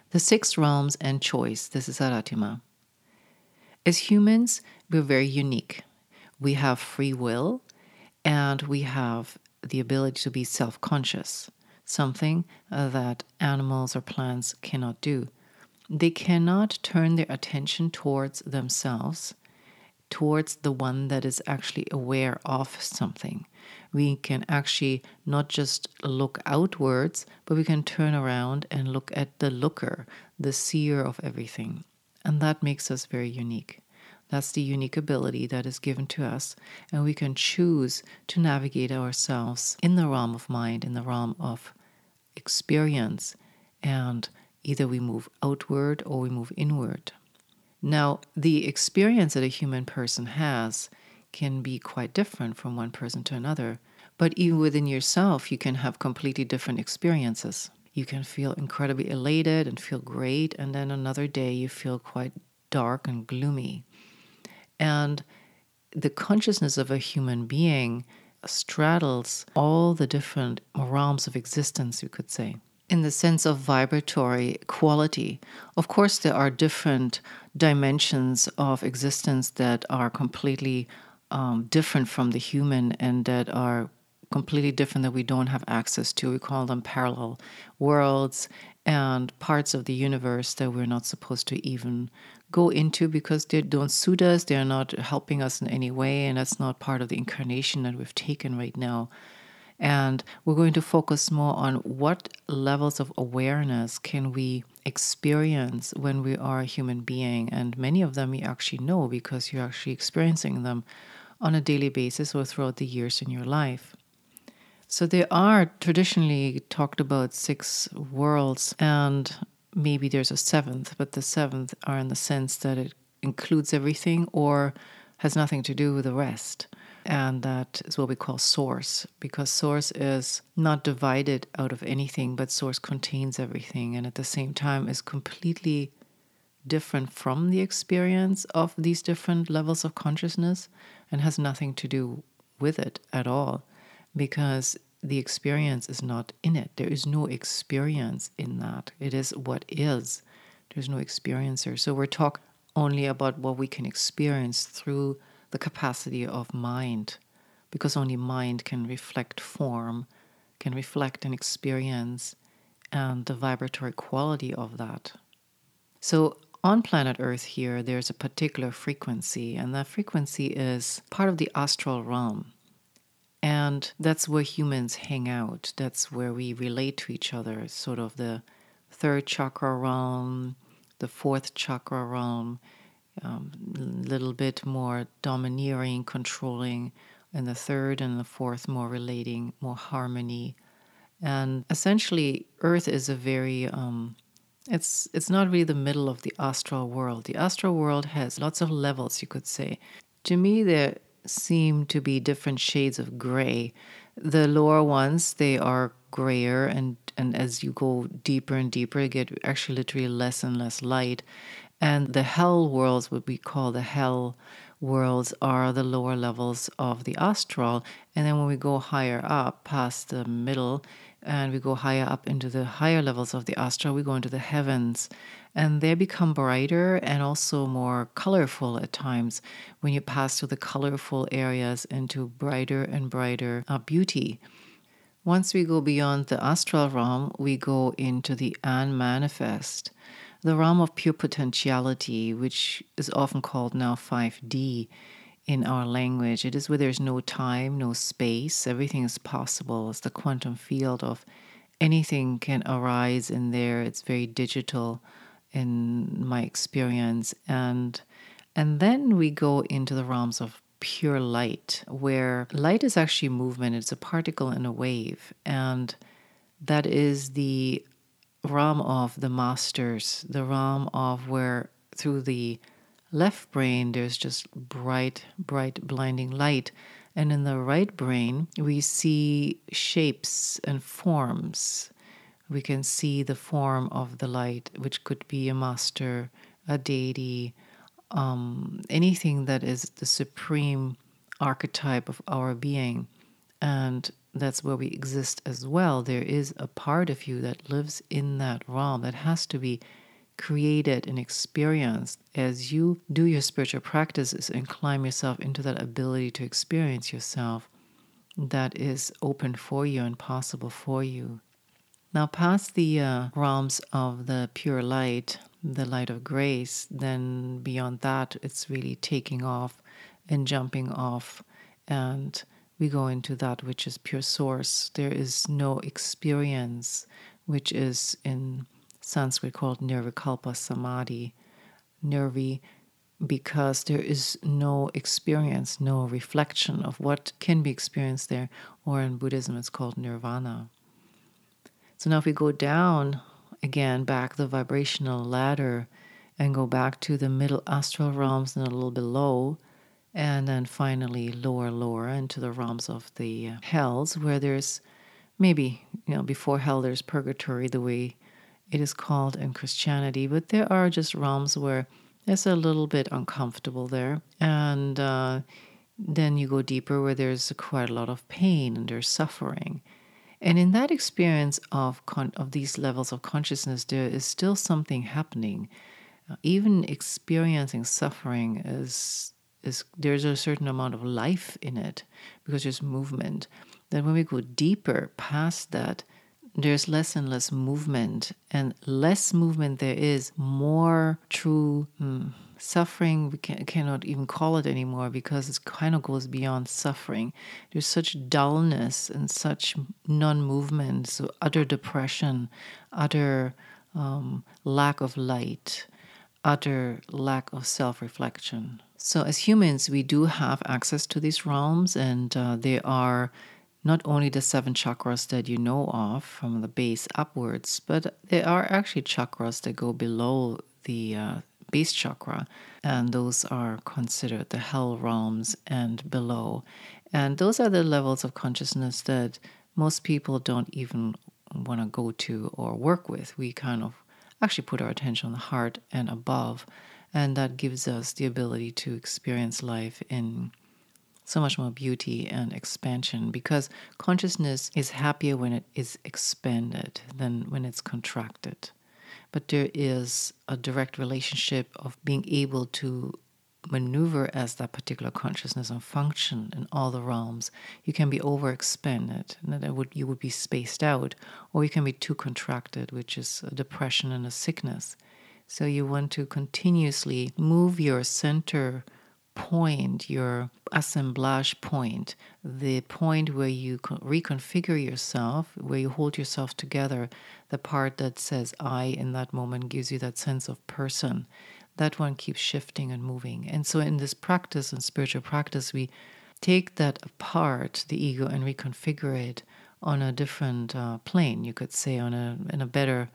The six realms and choice. This is Aratima. As humans, we're very unique. We have free will and we have the ability to be self-conscious, something that animals or plants cannot do. They cannot turn their attention towards themselves, towards the one that is actually aware of something. We can actually not just look outwards, but we can turn around and look at the looker, the seer of everything. And that makes us very unique. That's the unique ability that is given to us. And we can choose to navigate ourselves in the realm of mind, in the realm of experience. And either we move outward or we move inward. Now, the experience that a human person has can be quite different from one person to another. But even within yourself, you can have completely different experiences. You can feel incredibly elated and feel great, and then another day you feel quite dark and gloomy. And the consciousness of a human being straddles all the different realms of existence, you could say. In the sense of vibratory quality, of course, there are different dimensions of existence that are completely different from the human and that are completely different that we don't have access to. We call them parallel worlds and parts of the universe that we're not supposed to even go into because they don't suit us. They're not helping us in any way, and that's not part of the incarnation that we've taken right now. And we're going to focus more on what levels of awareness can we experience when we are a human being. And many of them you actually know because you're actually experiencing them on a daily basis or throughout the years in your life. So there are traditionally talked about six worlds, and maybe there's a seventh, but the seventh are in the sense that it includes everything or has nothing to do with the rest. And that is what we call source, because source is not divided out of anything, but source contains everything and at the same time is completely different from the experience of these different levels of consciousness and has nothing to do with it at all, because the experience is not in it. There is no experience in that. It is what is. There's no experiencer. So we're talking only about what we can experience through the capacity of mind, because only mind can reflect form, can reflect an experience and the vibratory quality of that. So on planet Earth here, there's a particular frequency, and that frequency is part of the astral realm. And that's where humans hang out. That's where we relate to each other. It's sort of the third chakra realm, the fourth chakra realm, a little bit more domineering, controlling, and the third and the fourth more relating, more harmony. And essentially, Earth is a very, it's not really the middle of the astral world. The astral world has lots of levels, you could say. To me, there seem to be different shades of gray. The lower ones, they are grayer, and as you go deeper and deeper, you get actually literally less and less light. And the hell worlds, what we call the hell worlds, are the lower levels of the astral. And then when we go higher up past the middle and we go higher up into the higher levels of the astral, we go into the heavens. And they become brighter and also more colorful at times when you pass through the colorful areas into brighter and brighter beauty. Once we go beyond the astral realm, we go into the unmanifest, the realm of pure potentiality, which is often called now 5D in our language. It is where there's no time, no space. Everything is possible. It's the quantum field of anything can arise in there. It's very digital in my experience. And then we go into the realms of pure light, where light is actually movement. It's a particle in a wave. And that is the realm of the masters, the realm of where through the left brain there's just bright, blinding light. And in the right brain, we see shapes and forms. We can see the form of the light, which could be a master, a deity, anything that is the supreme archetype of our being. And that's where we exist as well. There is a part of you that lives in that realm that has to be created and experienced as you do your spiritual practices and climb yourself into that ability to experience yourself that is open for you and possible for you. Now, past the realms of the pure light, the light of grace, then beyond that, it's really taking off and jumping off, and we go into that which is pure source. There is no experience, which is in Sanskrit called Nirvikalpa Samadhi, Nirvi, because there is no experience, no reflection of what can be experienced there, or in Buddhism it's called Nirvana. So now if we go down again, back the vibrational ladder and go back to the middle astral realms and a little below, and then finally lower into the realms of the hells, where there's maybe, before hell there's purgatory, the way it is called in Christianity, but there are just realms where it's a little bit uncomfortable there. And then you go deeper where there's quite a lot of pain and there's suffering. And in that experience of these levels of consciousness, there is still something happening. Even experiencing suffering is there's a certain amount of life in it because there's movement. Then when we go deeper past that, there's less and less movement, and less movement there is, more true suffering. We cannot even call it anymore because it kind of goes beyond suffering. There's such dullness and such non-movement, so utter depression, utter lack of light, utter lack of self-reflection. So as humans, we do have access to these realms, and they are not only the 7 chakras that you know of from the base upwards, but there are actually chakras that go below the base chakra, and those are considered the hell realms and below. And those are the levels of consciousness that most people don't even want to go to or work with. We kind of actually put our attention on the heart and above, and that gives us the ability to experience life in so much more beauty and expansion, because consciousness is happier when it is expanded than when it's contracted. But there is a direct relationship of being able to maneuver as that particular consciousness and function in all the realms. You can be overexpanded, and you would be spaced out, or you can be too contracted, which is a depression and a sickness. So you want to continuously move your center point, your assemblage point, the point where you reconfigure yourself, where you hold yourself together, the part that says I in that moment gives you that sense of person. That one keeps shifting and moving. And so in this practice, in spiritual practice, we take that apart, the ego, and reconfigure it on a different plane, you could say, in a better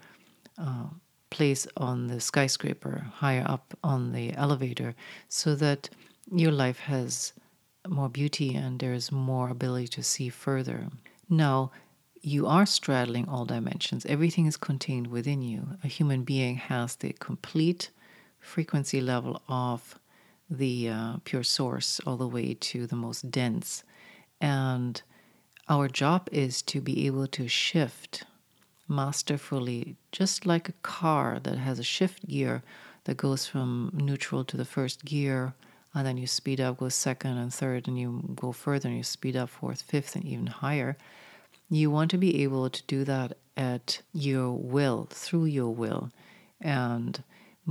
place on the skyscraper, higher up on the elevator, so that your life has more beauty and there's more ability to see further. Now, you are straddling all dimensions. Everything is contained within you. A human being has the complete frequency level of the pure source all the way to the most dense. And our job is to be able to shift masterfully, just like a car that has a shift gear that goes from neutral to the first gear, and then you speed up, go second and third, and you go further, and you speed up fourth, fifth, and even higher. You want to be able to do that at your will, through your will. And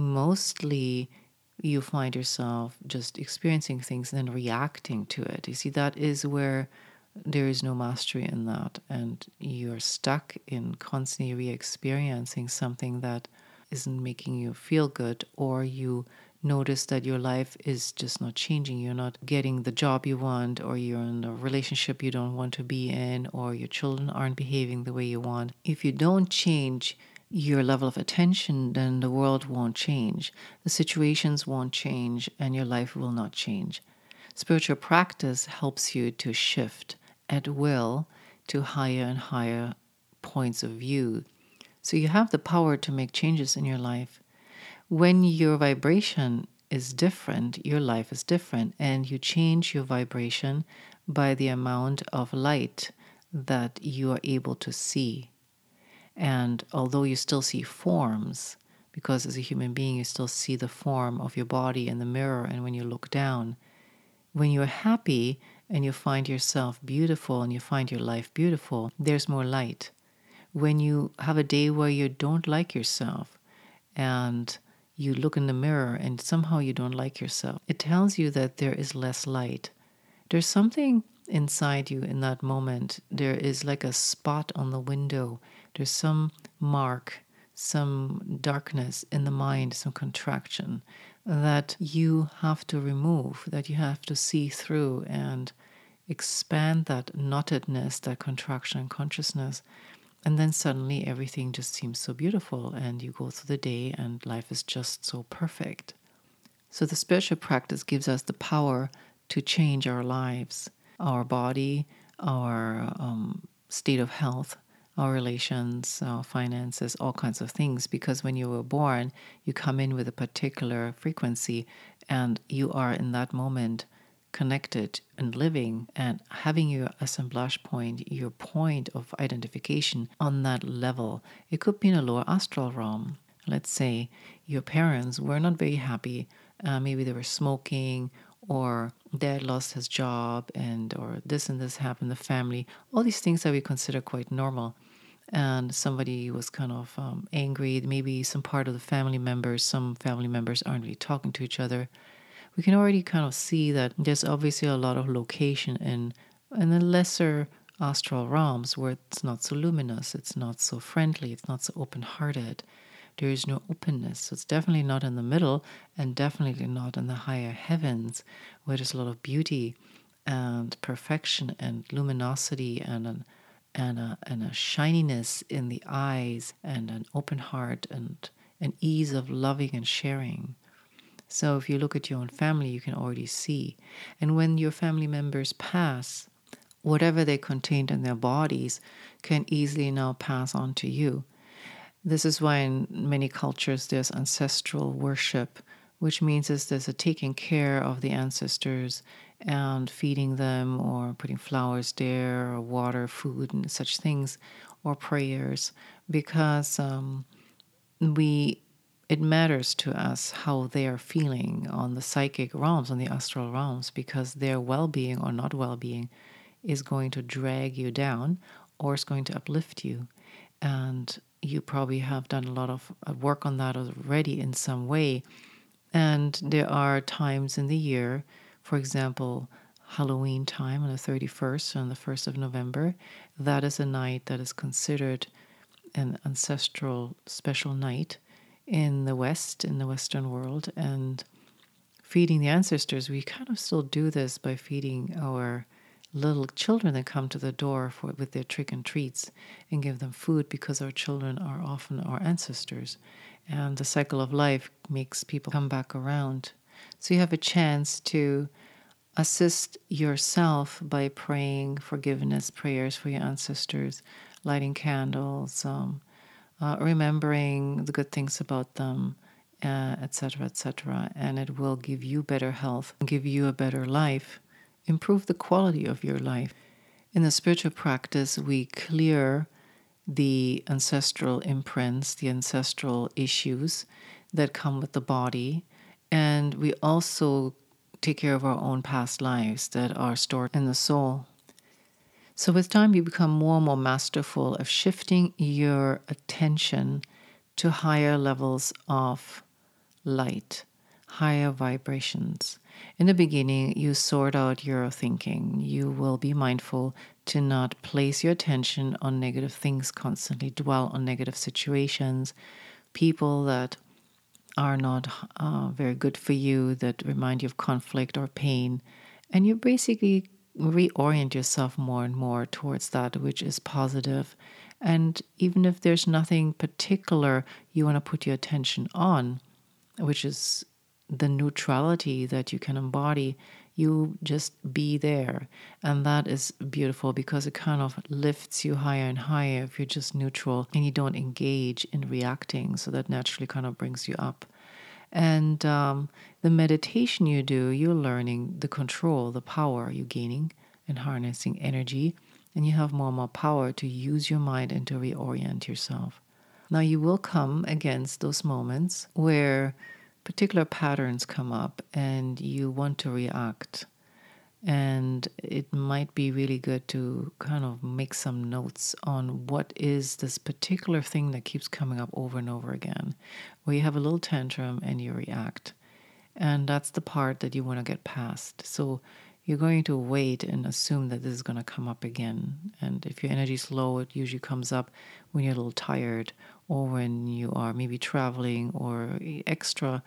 mostly you find yourself just experiencing things and then reacting to it. You see, that is where there is no mastery in that, and you're stuck in constantly re-experiencing something that isn't making you feel good, or you notice that your life is just not changing. You're not getting the job you want, or you're in a relationship you don't want to be in, or your children aren't behaving the way you want. If you don't change your level of attention, then the world won't change, the situations won't change, and your life will not change. Spiritual practice helps you to shift at will to higher and higher points of view. So you have the power to make changes in your life. When your vibration is different, your life is different, and you change your vibration by the amount of light that you are able to see. And although you still see forms, because as a human being, you still see the form of your body in the mirror, and when you look down, when you're happy and you find yourself beautiful and you find your life beautiful, there's more light. When you have a day where you don't like yourself and you look in the mirror and somehow you don't like yourself, it tells you that there is less light. There's something inside you in that moment. There is like a spot on the window. There's some mark, some darkness in the mind, some contraction that you have to remove, that you have to see through and expand that knottedness, that contraction consciousness. And then suddenly everything just seems so beautiful, and you go through the day and life is just so perfect. So the spiritual practice gives us the power to change our lives, our body, our state of health, our relations, our finances, all kinds of things. Because when you were born, you come in with a particular frequency, and you are in that moment connected and living and having your assemblage point, your point of identification on that level. It could be in a lower astral realm. Let's say your parents were not very happy. Maybe they were smoking, or dad lost his job, or this and this happened in the family. All these things that we consider quite normal. And somebody was kind of angry. Maybe some part of the family members, some family members aren't really talking to each other. We can already kind of see that there's obviously a lot of location in the lesser astral realms where it's not so luminous, it's not so friendly, it's not so open-hearted. There is no openness. So it's definitely not in the middle, and definitely not in the higher heavens where there's a lot of beauty and perfection and luminosity and a shininess in the eyes and an open heart and an ease of loving and sharing. So if you look at your own family, you can already see. And when your family members pass, whatever they contained in their bodies can easily now pass on to you. This is why in many cultures there's ancestral worship, which means there's a taking care of the ancestors and feeding them, or putting flowers there, or water, food, and such things, or prayers, because it matters to us how they are feeling on the psychic realms, on the astral realms, because their well-being or not well-being is going to drag you down or is going to uplift you. And you probably have done a lot of work on that already in some way. And there are times in the year, for example, Halloween time on the 31st and the 1st of November, that is a night that is considered an ancestral special night in the West, in the Western world. And feeding the ancestors, we kind of still do this by feeding our little children that come to the door with their trick and treats, and give them food, because our children are often our ancestors. And the cycle of life makes people come back around. So you have a chance to assist yourself by praying forgiveness prayers for your ancestors, lighting candles, remembering the good things about them, etc., etc. And it will give you better health, give you a better life, improve the quality of your life. In the spiritual practice, we clear the ancestral imprints, the ancestral issues that come with the body, and we also take care of our own past lives that are stored in the soul. So with time, you become more and more masterful of shifting your attention to higher levels of light, higher vibrations. In the beginning, you sort out your thinking. You will be mindful to not place your attention on negative things constantly, dwell on negative situations, people that are not very good for you, that remind you of conflict or pain. And you basically reorient yourself more and more towards that which is positive. And even if there's nothing particular you want to put your attention on, which is the neutrality that you can embody, you just be there. And that is beautiful, because it kind of lifts you higher and higher if you're just neutral and you don't engage in reacting. So that naturally kind of brings you up. And the meditation you do, you're learning the control, the power you're gaining and harnessing energy and you have more and more power to use your mind and to reorient yourself. Now, you will come against those moments where particular patterns come up and you want to react. And it might be really good to kind of make some notes on what is this particular thing that keeps coming up over and over again, where you have a little tantrum and you react. And that's the part that you want to get past. So you're going to wait and assume that this is going to come up again. And if your energy is low, it usually comes up when you're a little tired or when you are maybe traveling or extra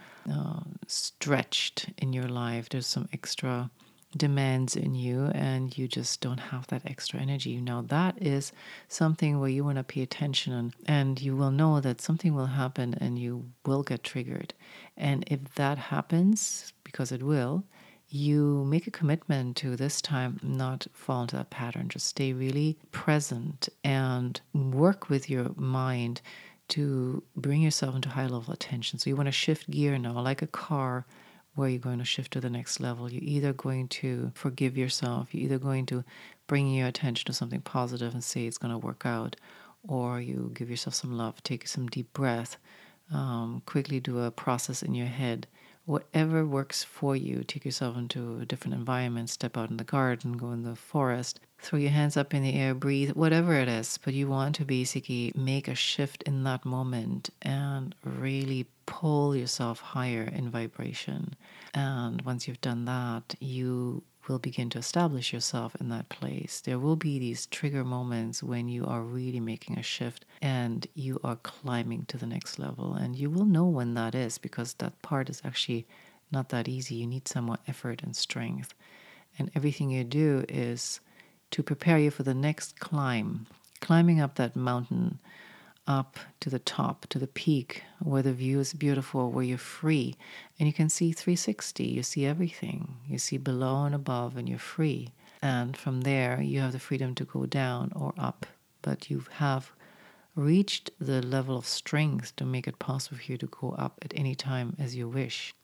stretched in your life. There's some extra demands in you and you just don't have that extra energy. Now that is something where you want to pay attention and you will know that something will happen and you will get triggered. And if that happens, because it will, you make a commitment to this time not fall into that pattern. Just stay really present and work with your mind to bring yourself into high level attention. So you want to shift gear now, like a car where you're going to shift to the next level. You're either going to forgive yourself, you're either going to bring your attention to something positive and say it's going to work out, or you give yourself some love, take some deep breath, quickly do a process in your head. Whatever works for you, take yourself into a different environment, step out in the garden, go in the forest, throw your hands up in the air, breathe, whatever it is. But you want to basically make a shift in that moment and really pull yourself higher in vibration. And once you've done that, you will begin to establish yourself in that place. There will be these trigger moments when you are really making a shift and you are climbing to the next level. And you will know when that is because that part is actually not that easy. You need some more effort and strength. And everything you do is to prepare you for the next climb, climbing up that mountain, up to the top, to the peak, where the view is beautiful, where you're free. And you can see 360. You see everything. You see below and above, and you're free. And from there, you have the freedom to go down or up. But you have reached the level of strength to make it possible for you to go up at any time as you wish.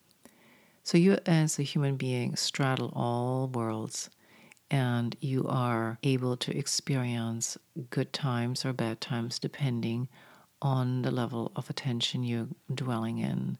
So you, as a human being, straddle all worlds. And you are able to experience good times or bad times depending on the level of attention you're dwelling in.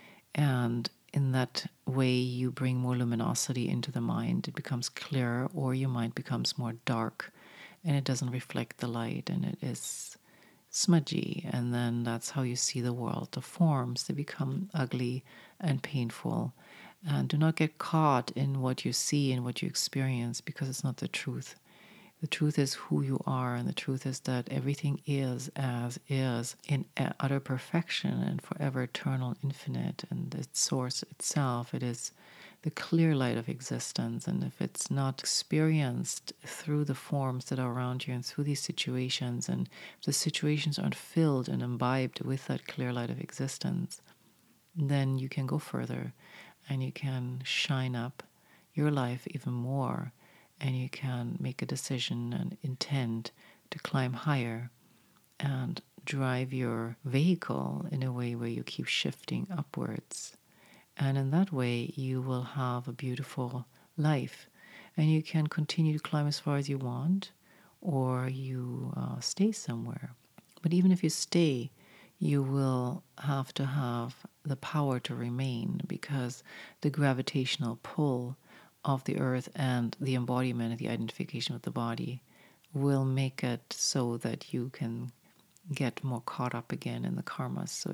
And in that way, you bring more luminosity into the mind. It becomes clearer, or your mind becomes more dark and it doesn't reflect the light and it is smudgy. And then that's how you see the world. The forms, they become ugly and painful. And do not get caught in what you see and what you experience because it's not the truth. The truth is who you are, and the truth is that everything is as is in utter perfection and forever eternal, infinite, and its source itself. It is the clear light of existence, and if it's not experienced through the forms that are around you and through these situations, and if the situations aren't filled and imbibed with that clear light of existence, then you can go further and you can shine up your life even more, and you can make a decision and intend to climb higher and drive your vehicle in a way where you keep shifting upwards. And in that way, you will have a beautiful life, and you can continue to climb as far as you want, or you stay somewhere. But even if you stay, you will have to have the power to remain, because the gravitational pull of the earth and the embodiment and the identification with the body will make it so that you can get more caught up again in the karma. So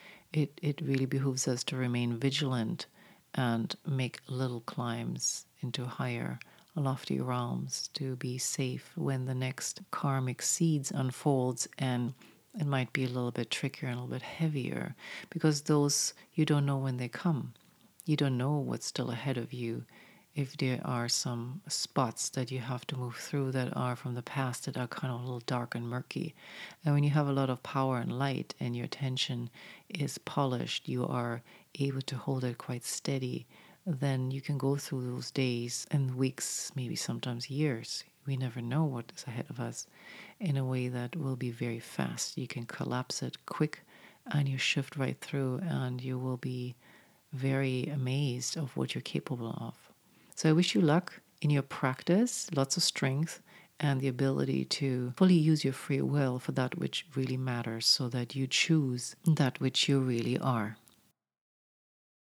it really behooves us to remain vigilant and make little climbs into higher, lofty realms to be safe when the next karmic seeds unfolds, and it might be a little bit trickier and a little bit heavier because those, you don't know when they come. You don't know what's still ahead of you. If there are some spots that you have to move through that are from the past that are kind of a little dark and murky. And when you have a lot of power and light and your attention is polished, you are able to hold it quite steady, then you can go through those days and weeks, maybe sometimes years. We never know what is ahead of us in a way that will be very fast. You can collapse it quick and you shift right through, and you will be very amazed of what you're capable of. So I wish you luck in your practice, lots of strength, and the ability to fully use your free will for that which really matters so that you choose that which you really are.